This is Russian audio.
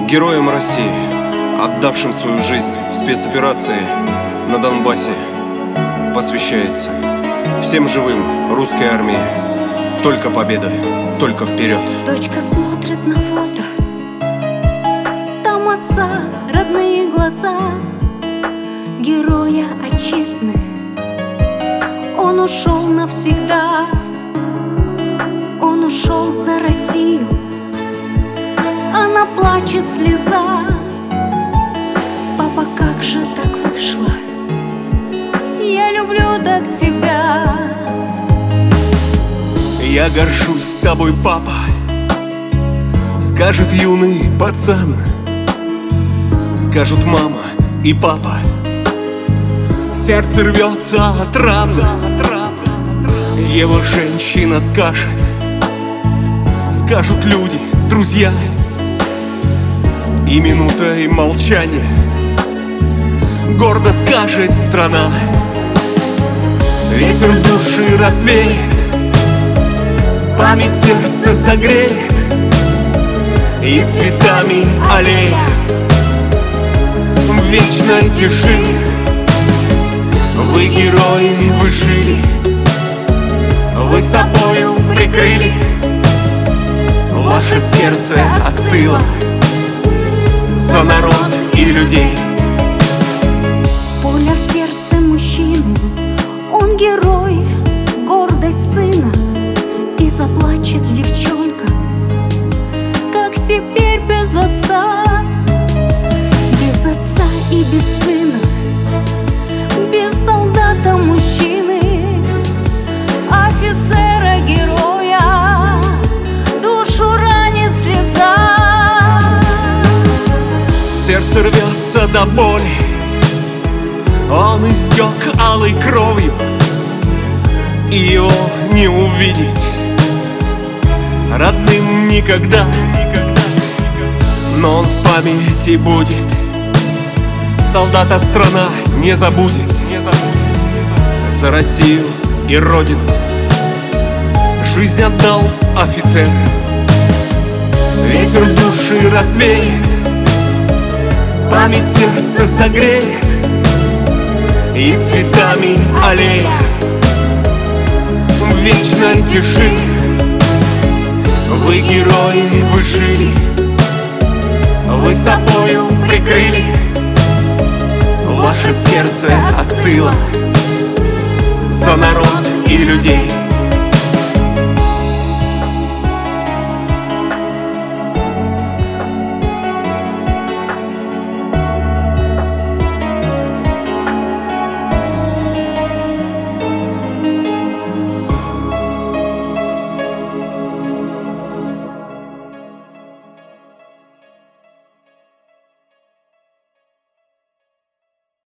Героям России, отдавшим свою жизнь в спецоперации на Донбассе, посвящается. Всем живым русской армии только победа, только вперед. Дочка смотрит на фото, там отца родные глаза, героя отчизны. Он ушел навсегда, он ушел за Россию. Она плачет слеза. Папа, как же так вышло? Я люблю так тебя. Я горжусь тобой, папа, скажет юный пацан, скажут мама и папа. Сердце рвется от раны. Его женщина скажет, скажут люди, друзья. И минутой молчания гордо скажет страна. Ветер души развеет, память сердца согреет, и цветами аллея в вечной тиши. Вы герои, вы жили, вы собою прикрыли, ваше сердце остыло за народ и людей. Пуля в сердце мужчины, он герой, гордость сына. И заплачет девчонка, как теперь без отца. Без отца и без сына, без солдата мужчины, офицера героя, душу ранит слеза. Сердце рвется до боли, он истек алой кровью, и его не увидеть родным никогда. Но он в памяти будет, солдата страна не забудет. За Россию и Родину жизнь отдал офицер. Ветер души развеет, память сердца согреет, и цветами аллея в вечной тиши. Вы герои, вы жили, вы собою прикрыли, ваше сердце остыло за народ и людей.